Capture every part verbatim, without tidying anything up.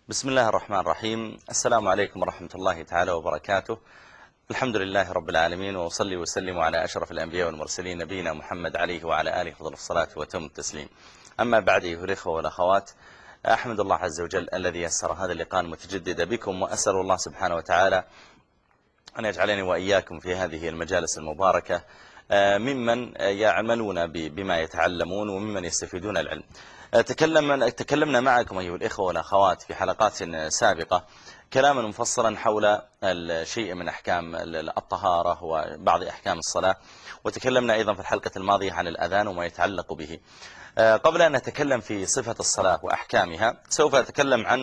بسم الله الرحمن الرحيم. السلام عليكم ورحمة الله تعالى وبركاته. الحمد لله رب العالمين، وأصلي وسلم على أشرف الأنبياء والمرسلين نبينا محمد عليه وعلى آله فضل الصلاة وتم التسليم. أما بعد أيها الإخوة والأخوات، أحمد الله عز وجل الذي يسر هذا اللقاء المتجدد بكم، وأسأل الله سبحانه وتعالى أن يجعلني وإياكم في هذه المجالس المباركة ممن يعملون بما يتعلمون وممن يستفيدون العلم. تكلم تكلمنا معكم أيها الإخوة والأخوات في حلقات سابقة كلاما مفصلا حول الشيء من أحكام الطهارة وبعض أحكام الصلاة، وتكلمنا أيضا في الحلقة الماضية عن الأذان وما يتعلق به. قبل أن نتكلم في صفة الصلاة وأحكامها، سوف أتكلم عن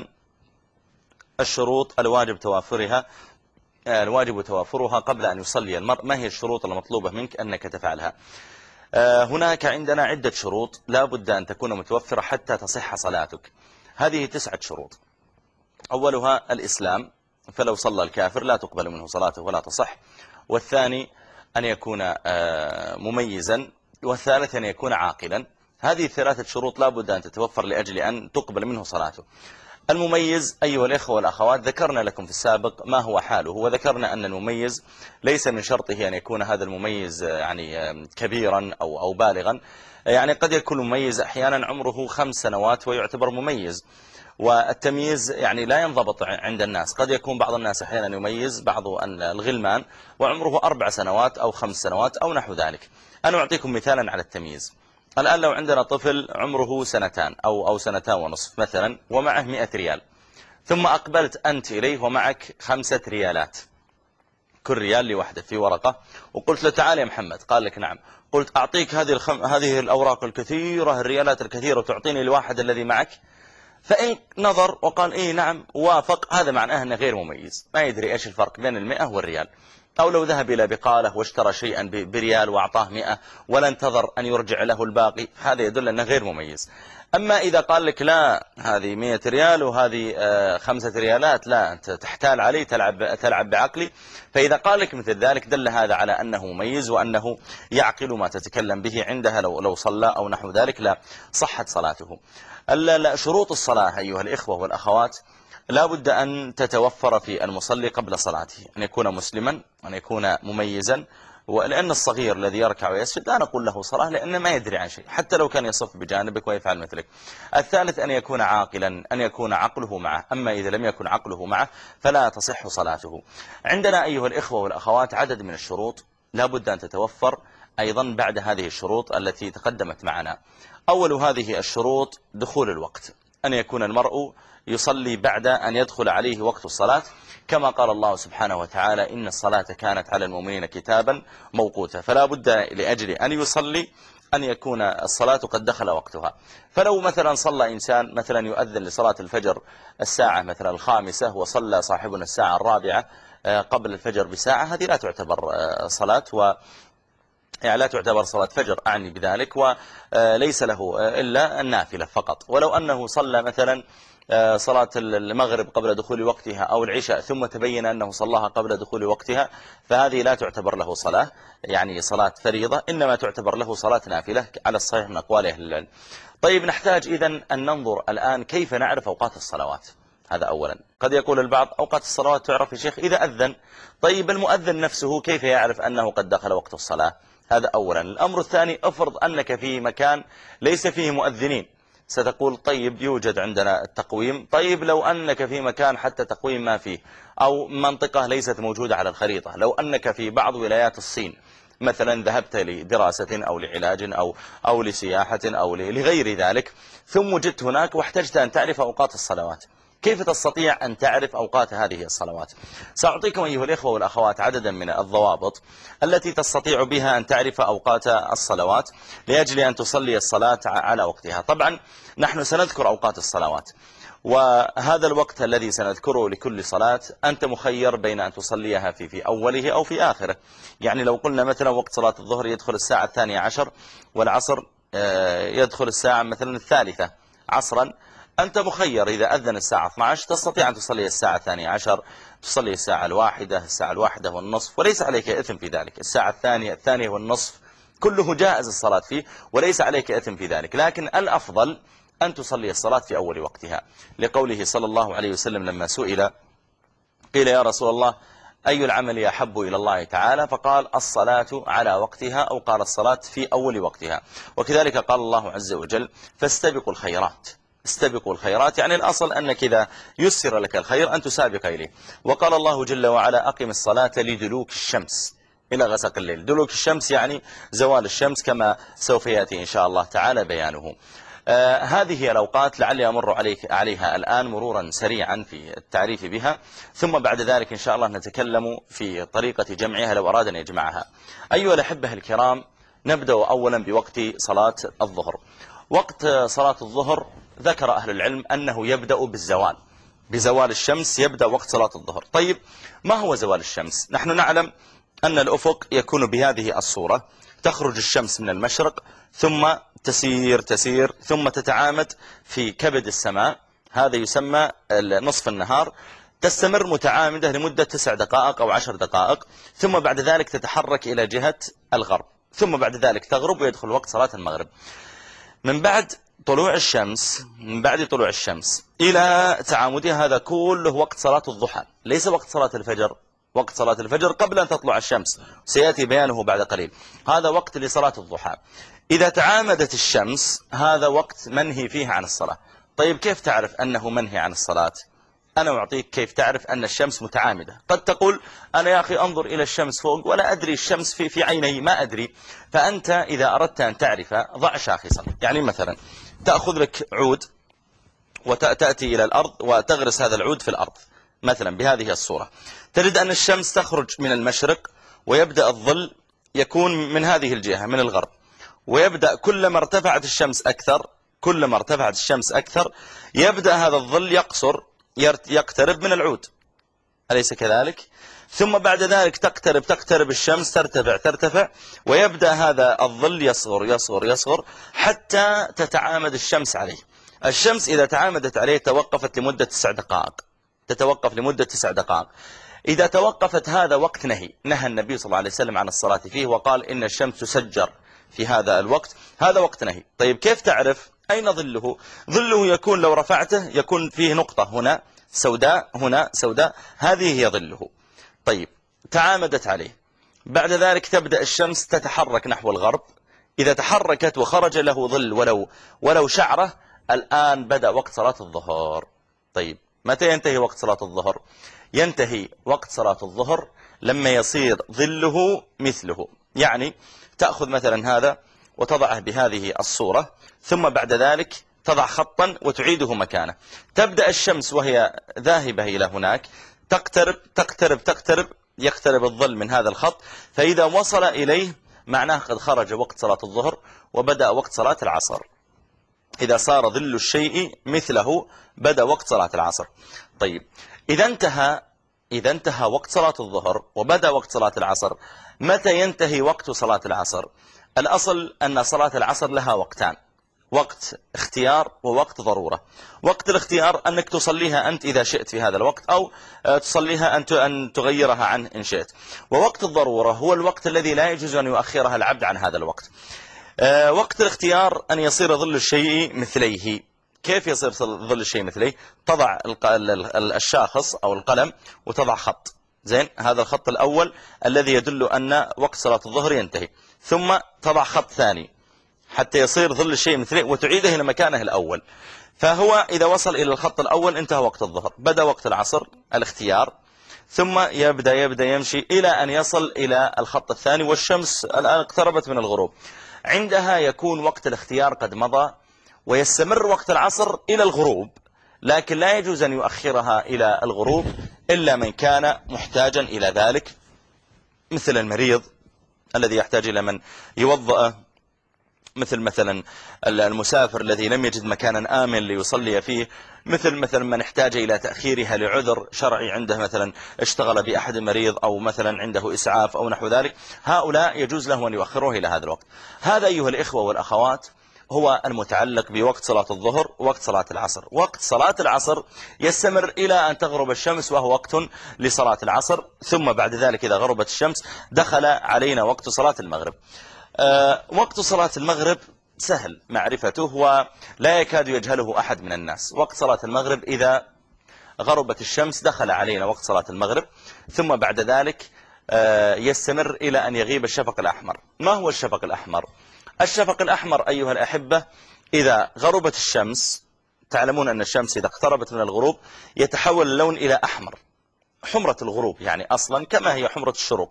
الشروط الواجب توافرها الواجب توافرها قبل أن يصلي المرء. ما هي الشروط المطلوبة منك أنك تفعلها؟ هناك عندنا عدة شروط لا بد أن تكون متوفرة حتى تصح صلاتك. هذه تسعة شروط. أولها الإسلام، فلو صلى الكافر لا تقبل منه صلاته ولا تصح. والثاني أن يكون مميزا، والثالث أن يكون عاقلا. هذه ثلاثة شروط لا بد أن تتوفر لأجل أن تقبل منه صلاته. المميز أيها الإخوة والأخوات، ذكرنا لكم في السابق ما هو حاله، وذكرنا أن المميز ليس من شرطه أن يكون هذا المميز يعني كبيرا أو أو بالغا. يعني قد يكون مميز أحيانا عمره خمس سنوات ويعتبر مميز، والتمييز يعني لا ينضبط عند الناس. قد يكون بعض الناس أحيانا يميز بعض الغلمان وعمره أربع سنوات أو خمس سنوات أو نحو ذلك. أنا أعطيكم مثالا على التمييز. الآن لو عندنا طفل عمره سنتان أو أو سنتان ونصف مثلا، ومعه مئة ريال، ثم أقبلت أنت إليه ومعك خمسة ريالات، كل ريال لوحده في ورقة، وقلت له تعال يا محمد، قال لك نعم. قلت أعطيك هذه الخم... هذه الأوراق الكثيرة، الريالات الكثيرة، وتعطيني الواحد الذي معك. فإن نظر وقال إيه نعم وافق، هذا معناه أنه غير مميز، ما يدري إيش الفرق بين المئة والريال. أو لو ذهب إلى بقالة واشترى شيئا بريال وأعطاه مئة ولا انتظر أن يرجع له الباقي، هذا يدل أنه غير مميز. أما إذا قال لك لا هذه مئة ريال وهذه خمسة ريالات، لا أنت تحتال علي، تلعب, تلعب بعقلي، فإذا قال لك مثل ذلك دل هذا على أنه مميز وأنه يعقل ما تتكلم به عندها. لو, لو صلى أو نحو ذلك لا صحت صلاته. شروط الصلاة أيها الإخوة والأخوات لا بد أن تتوفر في المصلي قبل صلاته: أن يكون مسلما، أن يكون مميزا، ولأن الصغير الذي يركع ويسجد لا نقول له صلاة لأنه ما يدري عن شيء حتى لو كان يصف بجانبك ويفعل مثلك. الثالث أن يكون عاقلا، أن يكون عقله معه، أما إذا لم يكن عقله معه فلا تصح صلاته. عندنا أيها الإخوة والأخوات عدد من الشروط لا بد أن تتوفر أيضا بعد هذه الشروط التي تقدمت معنا. أول هذه الشروط دخول الوقت، أن يكون المرء يصلي بعد أن يدخل عليه وقت الصلاة، كما قال الله سبحانه وتعالى: إن الصلاة كانت على المؤمنين كتابا موقوتا. فلا بد لأجل أن يصلي أن يكون الصلاة قد دخل وقتها. فلو مثلا صلى إنسان مثلا يؤذن لصلاة الفجر الساعة مثلا الخامسة، وصلى صاحبنا الساعة الرابعة قبل الفجر بساعة، هذه لا تعتبر صلاة، و يعني لا تعتبر صلاة فجر أعني بذلك، وليس له إلا النافلة فقط. ولو أنه صلى مثلا صلاة المغرب قبل دخول وقتها أو العشاء ثم تبين أنه صلاها قبل دخول وقتها، فهذه لا تعتبر له صلاة يعني صلاة فريضة، إنما تعتبر له صلاة نافلة على الصحيح من أقوال أهل العلم. طيب، نحتاج إذن أن ننظر الآن كيف نعرف أوقات الصلوات. هذا أولا. قد يقول البعض أوقات الصلوات تعرف يا شيخ إذا أذن. طيب، المؤذن نفسه كيف يعرف أنه قد دخل وقت الصلاة؟ هذا أولا. الأمر الثاني، افرض أنك في مكان ليس فيه مؤذنين. ستقول طيب يوجد عندنا التقويم. طيب، لو أنك في مكان حتى تقويم ما فيه، أو منطقة ليست موجودة على الخريطة، لو أنك في بعض ولايات الصين مثلا، ذهبت لدراسة أو لعلاج أو أو لسياحة أو لغير ذلك، ثم جئت هناك واحتجت أن تعرف أوقات الصلوات، كيف تستطيع أن تعرف أوقات هذه الصلوات؟ سأعطيكم أيها الإخوة والأخوات عددا من الضوابط التي تستطيع بها أن تعرف أوقات الصلوات لأجل أن تصلي الصلاة على وقتها. طبعا نحن سنذكر أوقات الصلوات، وهذا الوقت الذي سنذكره لكل صلاة أنت مخير بين أن تصليها في في أوله أو في آخره. يعني لو قلنا مثلا وقت صلاة الظهر يدخل الساعة الثانية عشر، والعصر يدخل الساعة مثلا الثالثة عصرا، أنت مخير. إذا أذن الساعة اثنتي عشرة تستطيع أن تصلي الساعة الثانية عشر، تصلي الساعة الواحدة، الساعة الواحدة والنصف، وليس عليك إثم في ذلك. الساعة الثانية، الثانية والنصف، كله جائز الصلاة فيه وليس عليك إثم في ذلك. لكن الأفضل أن تصلي الصلاة في أول وقتها، لقوله صلى الله عليه وسلم لما سئل قيل يا رسول الله أي العمل أحب إلى الله تعالى؟ فقال الصلاة على وقتها، أو قال الصلاة في أول وقتها. وكذلك قال الله عز وجل فاستبقوا الخيرات. استبقوا الخيرات يعني الأصل أنك إذا يسر لك الخير أن تسابق إليه. وقال الله جل وعلا أقم الصلاة لدلوك الشمس إلى غسق الليل. دلوك الشمس يعني زوال الشمس، كما سوف يأتي إن شاء الله تعالى بيانه. آه هذه هي الأوقات، لعلي أمر عليك عليها الآن مرورا سريعا في التعريف بها، ثم بعد ذلك إن شاء الله نتكلم في طريقة جمعها لو أراد أن يجمعها. أيها الأحبة الكرام، نبدأ أولا بوقت صلاة الظهر. وقت صلاة الظهر ذكر أهل العلم أنه يبدأ بالزوال، بزوال الشمس يبدأ وقت صلاة الظهر. طيب ما هو زوال الشمس؟ نحن نعلم أن الأفق يكون بهذه الصورة، تخرج الشمس من المشرق ثم تسير تسير ثم تتعامد في كبد السماء، هذا يسمى نصف النهار، تستمر متعامدة لمدة تسع دقائق أو عشر دقائق، ثم بعد ذلك تتحرك إلى جهة الغرب، ثم بعد ذلك تغرب ويدخل وقت صلاة المغرب. من بعد طلوع الشمس من بعد طلوع الشمس إلى تعامدها هذا كله وقت صلاة الضحى، ليس وقت صلاة الفجر. وقت صلاة الفجر قبل أن تطلع الشمس، سيأتي بيانه بعد قليل. هذا وقت لصلاة الضحى. إذا تعامدت الشمس هذا وقت منهي فيه عن الصلاة. طيب كيف تعرف أنه منهي عن الصلاة؟ أنا أعطيك كيف تعرف أن الشمس متعامدة. قد تقول أنا يا أخي أنظر إلى الشمس فوق ولا أدري الشمس في, في عيني، ما أدري. فأنت إذا أردت أن تعرف ضع شاخصا، يعني مثلا تأخذ لك عود وتأتي إلى الأرض وتغرس هذا العود في الأرض مثلا بهذه الصورة، تجد أن الشمس تخرج من المشرق ويبدأ الظل يكون من هذه الجهة من الغرب، ويبدأ كلما ارتفعت الشمس أكثر كلما ارتفعت الشمس أكثر يبدأ هذا الظل يقصر يقترب من العود، أليس كذلك؟ ثم بعد ذلك تقترب تقترب الشمس ترتفع ترتفع ويبدأ هذا الظل يصغر يصغر يصغر حتى تتعامد الشمس عليه. الشمس إذا تعامدت عليه توقفت لمدة تسع دقائق، تتوقف لمدة تسع دقائق. إذا توقفت هذا وقت نهي، نهى النبي صلى الله عليه وسلم عن الصلاة فيه وقال إن الشمس تسجر في هذا الوقت، هذا وقت نهي. طيب كيف تعرف أين ظله؟ ظله يكون لو رفعته يكون فيه نقطة هنا سوداء هنا سوداء، هذه هي ظله. طيب تعامدت عليه، بعد ذلك تبدأ الشمس تتحرك نحو الغرب، إذا تحركت وخرج له ظل ولو ولو شعرة، الآن بدأ وقت صلاة الظهر. طيب متى ينتهي وقت صلاة الظهر؟ ينتهي وقت صلاة الظهر لما يصير ظله مثله، يعني تأخذ مثلا هذا وتضعه بهذه الصورة، ثم بعد ذلك تضع خطا وتعيده مكانه. تبدأ الشمس وهي ذاهبة إلى هناك تقترب تقترب تقترب يقترب الظل من هذا الخط، فإذا وصل إليه معناه قد خرج وقت صلاة الظهر وبدأ وقت صلاة العصر. إذا صار ظل الشيء مثله بدأ وقت صلاة العصر. طيب إذا انتهى إذا انتهى وقت صلاة الظهر وبدأ وقت صلاة العصر، متى ينتهي وقت صلاة العصر؟ الأصل أن صلاة العصر لها وقتان، وقت اختيار ووقت ضرورة. وقت الاختيار أنك تصليها أنت إذا شئت في هذا الوقت، أو تصليها أن تغيرها عنه إن شئت. ووقت الضرورة هو الوقت الذي لا يجوز أن يؤخرها العبد عن هذا الوقت. وقت الاختيار أن يصير ظل الشيء مثليه. كيف يصير ظل الشيء مثليه؟ تضع الشاخص أو القلم وتضع خط، زين، هذا الخط الأول الذي يدل أن وقت صلاة الظهر ينتهي، ثم تضع خط ثاني حتى يصير ظل الشيء مثليه وتعيده إلى مكانه الأول. فهو إذا وصل إلى الخط الأول انتهى وقت الظهر، بدأ وقت العصر الاختيار، ثم يبدأ يبدأ يمشي إلى أن يصل إلى الخط الثاني والشمس الآن اقتربت من الغروب. عندها يكون وقت الاختيار قد مضى ويستمر وقت العصر إلى الغروب، لكن لا يجوز أن يؤخرها إلى الغروب إلا من كان محتاجا إلى ذلك، مثل المريض الذي يحتاج إلى من يوضأ، مثل مثلا المسافر الذي لم يجد مكانا آمن ليصلي فيه، مثل مثلا من احتاج إلى تأخيرها لعذر شرعي عنده، مثلا اشتغل بأحد مريض أو مثلا عنده إسعاف أو نحو ذلك، هؤلاء يجوز له أن يؤخروه إلى هذا الوقت. هذا أيها الإخوة والأخوات هو المتعلق بوقت صلاة الظهر ووقت صلاة العصر. وقت صلاة العصر يستمر إلى أن تغرب الشمس وهو وقت لصلاة العصر، ثم بعد ذلك إذا غربت الشمس دخل علينا وقت صلاة المغرب. أه وقت صلاة المغرب سهل معرفته ولا يكاد يجهله أحد من الناس. وقت صلاة المغرب إذا غربت الشمس دخل علينا وقت صلاة المغرب، ثم بعد ذلك يستمر إلى أن يغيب الشفق الأحمر. ما هو الشفق الأحمر؟ الشفق الأحمر أيها الأحبة إذا غربت الشمس، تعلمون أن الشمس إذا اقتربت من الغروب يتحول اللون إلى أحمر، حمرة الغروب يعني أصلا كما هي حمرة الشروق،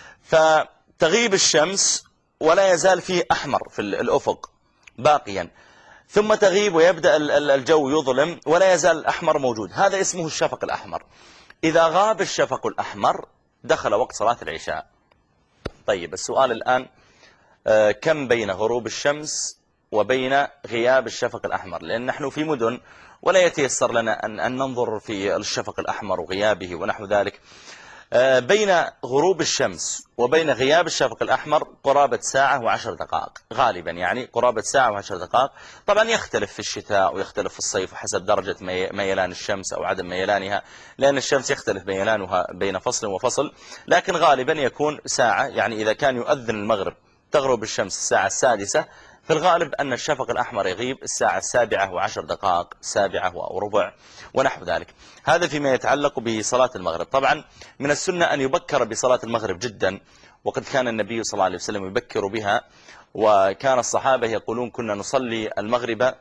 فتغيب الشمس ولا يزال فيه أحمر في الأفق باقيا، ثم تغيب ويبدأ الجو يظلم ولا يزال الأحمر موجود، هذا اسمه الشفق الأحمر. إذا غاب الشفق الأحمر دخل وقت صلاة العشاء. طيب السؤال الآن، كم بين غروب الشمس وبين غياب الشفق الأحمر؟ لأن نحن في مدن ولا يتيسر لنا أن ننظر في الشفق الأحمر وغيابه ونحو ذلك. بين غروب الشمس وبين غياب الشفق الأحمر قرابة ساعة وعشر دقائق غالبا، يعني قرابة ساعة وعشر دقائق. طبعا يختلف في الشتاء ويختلف في الصيف وحسب درجة ميلان الشمس أو عدم ميلانها، لأن الشمس يختلف ميلانها بين فصل وفصل، لكن غالبا يكون ساعة. يعني إذا كان يؤذن المغرب تغرب الشمس الساعة السادسة، في الغالب أن الشفق الأحمر يغيب الساعة السابعة وعشر دقائق، سابعة وربع ونحو ذلك. هذا فيما يتعلق بصلاة المغرب. طبعا من السنة أن يبكر بصلاة المغرب جدا، وقد كان النبي صلى الله عليه وسلم يبكر بها، وكان الصحابة يقولون كنا نصلي المغرب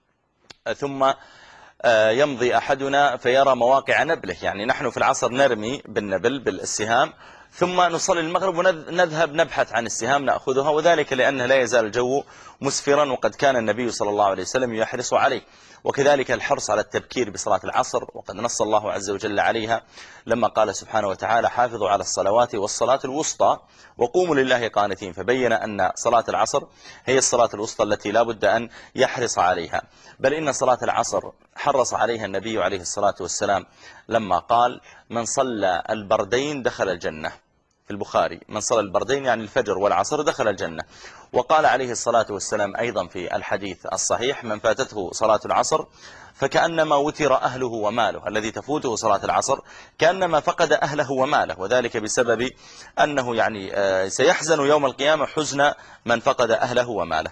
ثم يمضي أحدنا فيرى مواقع نبله، يعني نحن في العصر نرمي بالنبل بالسهام، ثم نصلي المغرب ونذهب نبحث عن السهام نأخذها، وذلك لأنه لا يزال الجو مسفرا، وقد كان النبي صلى الله عليه وسلم يحرص عليه. وكذلك الحرص على التبكير بصلاة العصر، وقد نص الله عز وجل عليها لما قال سبحانه وتعالى حافظوا على الصلوات والصلاة الوسطى وقوموا لله قانتين، فبين أن صلاة العصر هي الصلاة الوسطى التي لا بد أن يحرص عليها. بل إن صلاة العصر حرص عليها النبي عليه الصلاة والسلام لما قال من صلى البردين دخل الجنة، في البخاري من صلى البردين يعني الفجر والعصر دخل الجنة. وقال عليه الصلاة والسلام أيضا في الحديث الصحيح من فاتته صلاة العصر فكأنما وتر أهله وماله، الذي تفوته صلاة العصر كأنما فقد أهله وماله، وذلك بسبب أنه يعني سيحزن يوم القيامة حزن من فقد أهله وماله.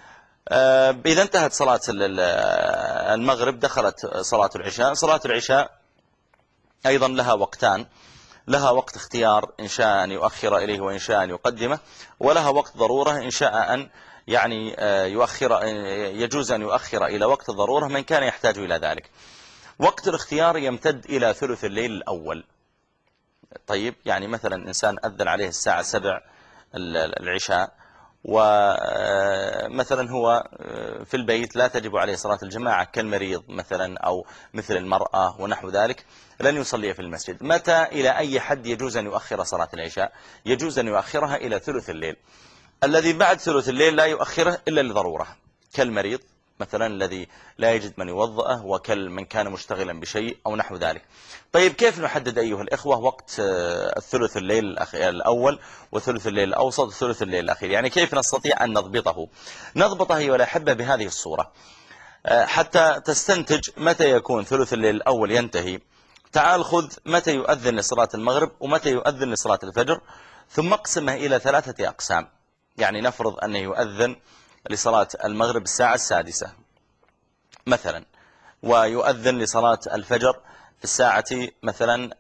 إذا انتهت صلاة المغرب دخلت صلاة العشاء. صلاة العشاء أيضا لها وقتان، لها وقت اختيار إن شاء أن يؤخر إليه وإن شاء أن يقدمه، ولها وقت ضرورة إن شاء أن يعني يؤخر، يجوز أن يؤخر إلى وقت الضرورة من كان يحتاج إلى ذلك. وقت الاختيار يمتد إلى ثلث الليل الأول. طيب يعني مثلا إنسان أذن عليه الساعة سبع العشاء، ومثلا هو في البيت لا تجب عليه صلاة الجماعة كالمريض مثلا أو مثل المرأة ونحو ذلك، لن يصلي في المسجد. متى إلى أي حد يجوز أن يؤخر صلاة العشاء؟ يجوز أن يؤخرها إلى ثلث الليل. الذي بعد ثلث الليل لا يؤخره إلا لضرورة، كالمريض مثلا الذي لا يجد من يوضأه، وكالمن كان مشتغلا بشيء أو نحو ذلك. طيب كيف نحدد أيها الإخوة وقت الثلث الليل الأول وثلث الليل الأوسط وثلث الليل الأخير؟ يعني كيف نستطيع أن نضبطه؟ نضبطه أيها الأحبة بهذه الصورة حتى تستنتج متى يكون ثلث الليل الأول ينتهي. تعال خذ متى يؤذن لصلاة المغرب ومتى يؤذن لصلاة الفجر، ثم اقسمه إلى ثلاثة أقسام. يعني نفرض أنه يؤذن لصلاة المغرب الساعة السادسة مثلا، ويؤذن لصلاة الفجر في الساعة مثلا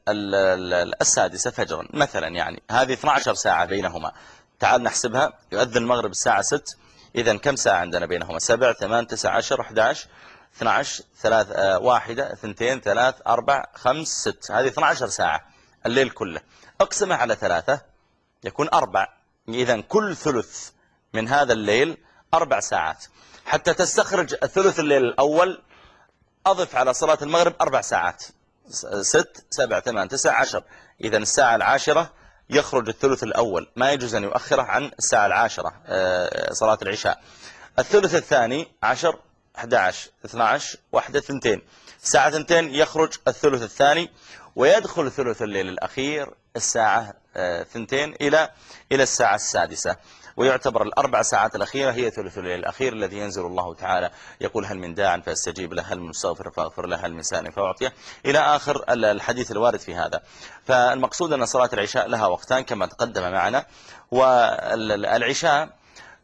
السادسة فجرا مثلا، يعني هذه اثنتي عشرة ساعة بينهما. تعال نحسبها، يؤذن المغرب الساعة ست، إذن كم ساعة عندنا بينهما؟ سبع، ثمان، تسع عشر، أحد عشر، اثني عشر، ثلاث، واحدة، اثنتين، ثلاث، أربع، خمس، ست، هذه اثنتي عشرة ساعة الليل كله. اقسمها على ثلاثة يكون أربع، إذن كل ثلث من هذا الليل أربع ساعات. حتى تستخرج الثلث الليل الأول أضف على صلاة المغرب أربع ساعات، ست، سبع، ثمان، تسع، عشر، إذن الساعة العاشرة يخرج الثلث الأول، ما يجوز أن يؤخره عن الساعة العاشرة صلاة العشاء. الثلث الثاني عشر، أحد عشر، اثني عشر، واحدة، ثنتين، الساعة ثنتين يخرج الثلث الثاني، ويدخل ثلث الليل الأخير الساعة ثنتين إلى إلى الساعة السادسة، ويعتبر الأربع ساعات الأخيرة هي ثلث الليل الأخير الذي ينزل الله تعالى يقول هل من داع فاستجيب له، هل من مستغفر فاغفر له، هل من سائل فأعطيه، إلى آخر الحديث الوارد في هذا. فالمقصود أن صلاة العشاء لها وقتان كما تقدم معنا. والعشاء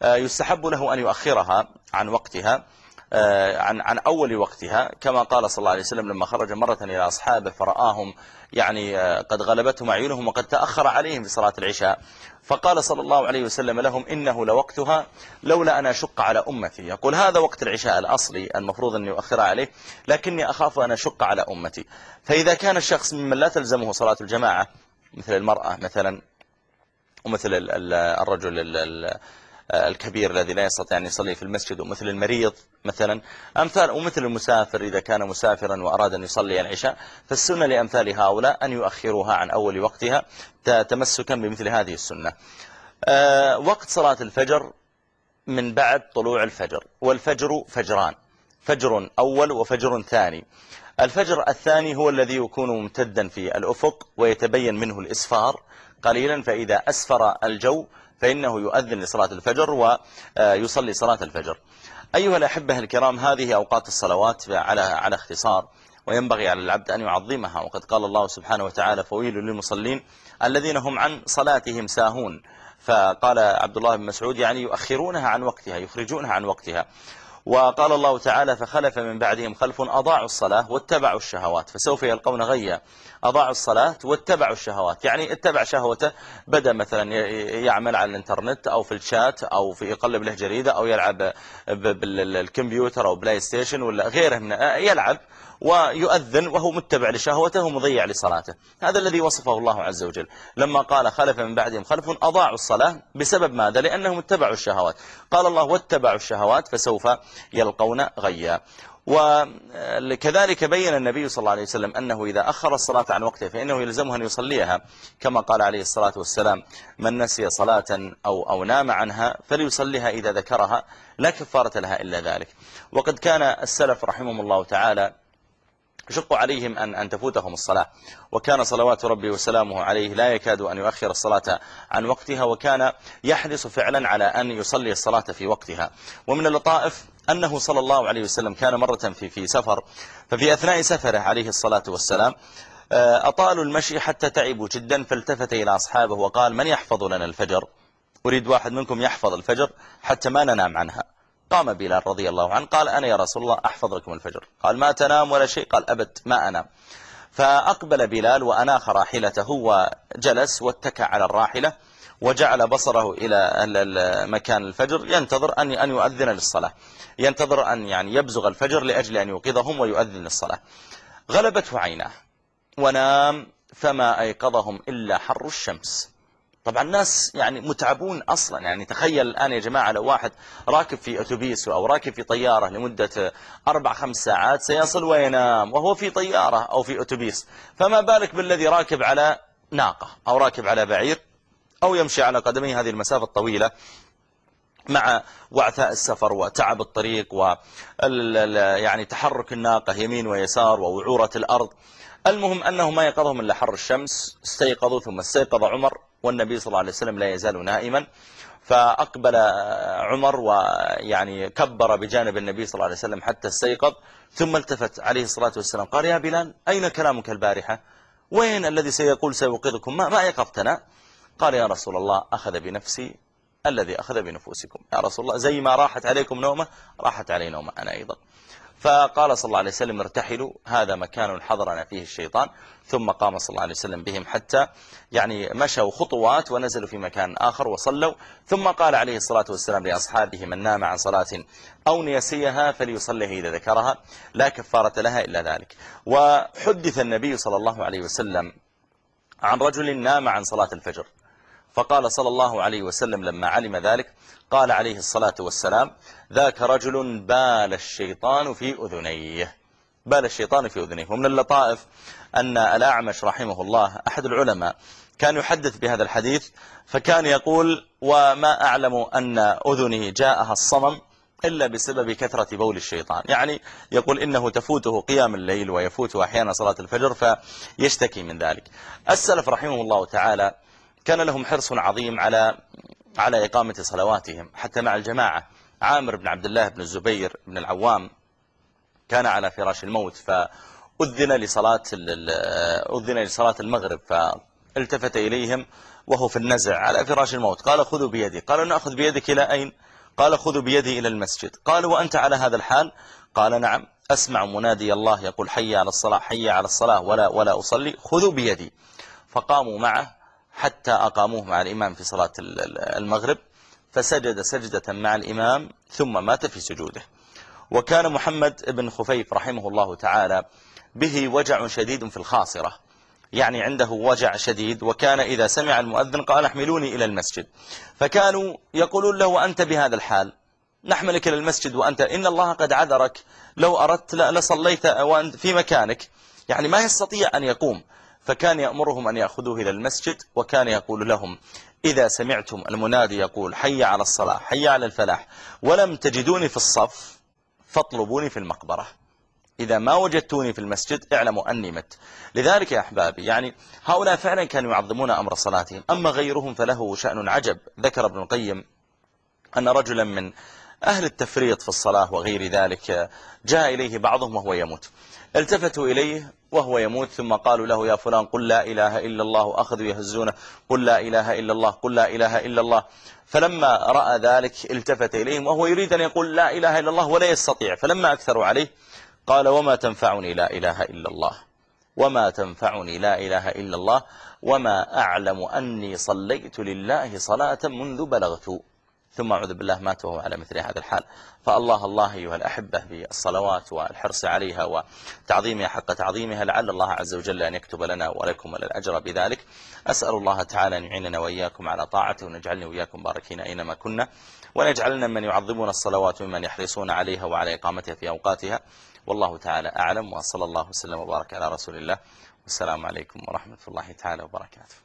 يستحب له أن يؤخرها عن وقتها، عن عن أول وقتها، كما قال صلى الله عليه وسلم لما خرج مرة إلى أصحابه فرآهم يعني قد غلبتهم أعينهم وقد تأخر عليهم في صلاة العشاء، فقال صلى الله عليه وسلم لهم إنه لوقتها لولا أن أشق على أمتي. يقول هذا وقت العشاء الأصلي المفروض أن يؤخرها عليه، لكني أخاف أن أشق على أمتي. فإذا كان الشخص ممن لا تلزمه صلاة الجماعة مثل المرأة مثلا، ومثل الرجل الكبير الذي لا يستطيع أن يصلي في المسجد، ومثل المريض مثلا أمثال، ومثل المسافر إذا كان مسافرا وأراد أن يصلي العشاء، فالسنة لأمثال هؤلاء أن يؤخروها عن أول وقتها تمسكا بمثل هذه السنة. أه وقت صلاة الفجر من بعد طلوع الفجر، والفجر فجران، فجر أول وفجر ثاني. الفجر الثاني هو الذي يكون ممتدا في الأفق ويتبين منه الإسفار قليلا، فإذا أسفر الجو فإنه يؤذن لصلاة الفجر ويصلي صلاة الفجر. أيها الأحبة الكرام، هذه أوقات الصلوات على على اختصار، وينبغي على العبد أن يعظمها. وقد قال الله سبحانه وتعالى فويل للمصلين الذين هم عن صلاتهم ساهون. فقال عبد الله بن مسعود يعني يؤخرونها عن وقتها، يخرجونها عن وقتها. وقال الله تعالى فخلف من بعدهم خلف أضاعوا الصلاة واتبعوا الشهوات فسوف يلقون غيا. أضاعوا الصلاة واتبعوا الشهوات، يعني اتبع شهوته، بدأ مثلا يعمل على الانترنت أو في الشات أو في يقلب له جريدة أو يلعب بالكمبيوتر أو بلاي ستيشن ولا غيره من يلعب ويؤذن وهو متبع لشهوته ومضيع لصلاته. هذا الذي وصفه الله عز وجل لما قال خلف من بعدهم خلف أضاعوا الصلاة. بسبب ماذا؟ لأنهم اتبعوا الشهوات. قال الله واتبعوا الشهوات فسوف يلقون غيا. وكذلك بين النبي صلى الله عليه وسلم أنه إذا أخر الصلاة عن وقتها فإنه يلزمه أن يصليها، كما قال عليه الصلاة والسلام من نسي صلاة أو, أو نام عنها فليصليها إذا ذكرها لا كفارة لها إلا ذلك. وقد كان السلف رحمهم الله تعالى يشق عليهم أن, أن تفوتهم الصلاة، وكان صلوات ربي وسلامه عليه لا يكاد أن يؤخر الصلاة عن وقتها، وكان يحرص فعلا على أن يصلي الصلاة في وقتها. ومن اللطائف أنه صلى الله عليه وسلم كان مرة في, في سفر، ففي أثناء سفره عليه الصلاة والسلام أطالوا المشي حتى تعبوا جدا، فالتفت إلى أصحابه وقال من يحفظ لنا الفجر؟ أريد واحد منكم يحفظ الفجر حتى ما ننام عنها. قام بلال رضي الله عنه قال أنا يا رسول الله أحفظ لكم الفجر. قال ما تنام ولا شيء؟ قال أبد ما أنام. فأقبل بلال وأناخ راحلته وجلس واتكى على الراحلة وجعل بصره إلى مكان الفجر ينتظر أن أن يؤذن للصلاة، ينتظر أن يعني يبزغ الفجر لأجل أن يوقظهم ويؤذن للصلاة. غلبته عيناه ونام فما أيقظهم إلا حر الشمس. طبعا الناس يعني متعبون أصلا، يعني تخيل الآن يا جماعة لو واحد راكب في أتوبيس أو راكب في طيارة لمدة أربع خمس ساعات سيصل وينام وهو في طيارة أو في أتوبيس، فما بالك بالذي راكب على ناقة أو راكب على بعير أو يمشي على قدميه هذه المسافة الطويلة مع وعثاء السفر وتعب الطريق و يعني تحرك الناقة يمين ويسار ووعورة الأرض. المهم أنه ما يقظهم إلا حر الشمس. استيقظوا ثم استيقظ عمر والنبي صلى الله عليه وسلم لا يزال نائما، فأقبل عمر ويعني كبر بجانب النبي صلى الله عليه وسلم حتى استيقظ، ثم التفت عليه الصلاة والسلام قال يا بلال أين كلامك البارحة؟ وين الذي سيقول سيوقظكم؟ ما, ما يقظتنا؟ قال يا رسول الله أخذ بنفسي الذي أخذ بنفوسكم. يا رسول الله زي ما راحت عليكم نومة راحت علي نومة أنا أيضا. فقال صلى الله عليه وسلم ارتحلوا هذا مكان حضرنا فيه الشيطان. ثم قام صلى الله عليه وسلم بهم حتى يعني مشوا خطوات ونزلوا في مكان آخر وصلوا. ثم قال عليه الصلاة والسلام لأصحابه من نام عن صلاة أو نسيها فليصليها إذا ذكرها لا كفارة لها إلا ذلك. وحدث النبي صلى الله عليه وسلم عن رجل نام عن صلاة الفجر، فقال صلى الله عليه وسلم لما علم ذلك قال عليه الصلاة والسلام ذاك رجل بال الشيطان في أذنيه، بال الشيطان في أذنيه. ومن اللطائف أن الأعمش رحمه الله أحد العلماء كان يحدث بهذا الحديث، فكان يقول وما أعلم أن أذنه جاءها الصمم إلا بسبب كثرة بول الشيطان، يعني يقول إنه تفوته قيام الليل ويفوته أحيانا صلاة الفجر فيشتكي من ذلك. السلف رحمه الله تعالى كان لهم حرص عظيم على على إقامة صلواتهم حتى مع الجماعة. عامر بن عبد الله بن الزبير بن العوام كان على فراش الموت فأذن لصلاة أذن لصلاة المغرب، فالتفت إليهم وهو في النزع على فراش الموت قال خذوا بيدي. قالوا نأخذ بيدك إلى أين؟ قال خذوا بيدي إلى المسجد. قال وأنت على هذا الحال؟ قال نعم، أسمع منادي الله يقول حي على الصلاة حي على الصلاة ولا ولا أصلي، خذوا بيدي. فقاموا معه حتى أقاموه مع الإمام في صلاة المغرب، فسجد سجدة مع الإمام ثم مات في سجوده. وكان محمد بن خفيف رحمه الله تعالى به وجع شديد في الخاصرة، يعني عنده وجع شديد، وكان إذا سمع المؤذن قال احملوني إلى المسجد، فكانوا يقولون له وأنت بهذا الحال نحملك إلى المسجد وأنت إن الله قد عذرك، لو أردت لصليت وأنت في مكانك، يعني ما يستطيع أن يقوم. فكان يأمرهم أن يأخذوه إلى المسجد، وكان يقول لهم إذا سمعتم المنادي يقول حي على الصلاة حي على الفلاح ولم تجدوني في الصف فاطلبوني في المقبرة، إذا ما وجدتوني في المسجد اعلموا أني مت. لذلك يا أحبابي يعني هؤلاء فعلا كانوا يعظمون أمر صلاتهم. أما غيرهم فله شأن عجب. ذكر ابن القيم أن رجلا من أهل التفريط في الصلاة وغير ذلك جاء إليه بعضهم وهو يموت، التفتوا إليه وهو يموت ثم قالوا له يا فلان قل لا إله إلا الله، أخذوا يهزونه قل لا إله إلا الله قل لا إله إلا الله. فلما رأى ذلك التفت إليهم وهو يريد أن يقول لا إله إلا الله ولا يستطيع، فلما أكثروا عليه قال وما تنفعني لا إله إلا الله، وما تنفعني لا إله إلا الله، وما أعلم أني صليت لله صلاة منذ بلغت. ثم أعوذ بالله مات وهو على مثل هذا الحال. فالله الله أيها الأحبة بالصلوات والحرص عليها وتعظيمها حق تعظيمها، لعل الله عز وجل أن يكتب لنا ولكم الأجر بذلك. أسأل الله تعالى أن يعيننا وإياكم على طاعته، ونجعلنا وإياكم باركين أينما كنا، ونجعلنا من يعظمون الصلوات ومن يحرصون عليها وعلى إقامتها في أوقاتها. والله تعالى أعلم، وصلى الله وسلم وبارك على رسول الله، والسلام عليكم ورحمة الله تعالى وبركاته.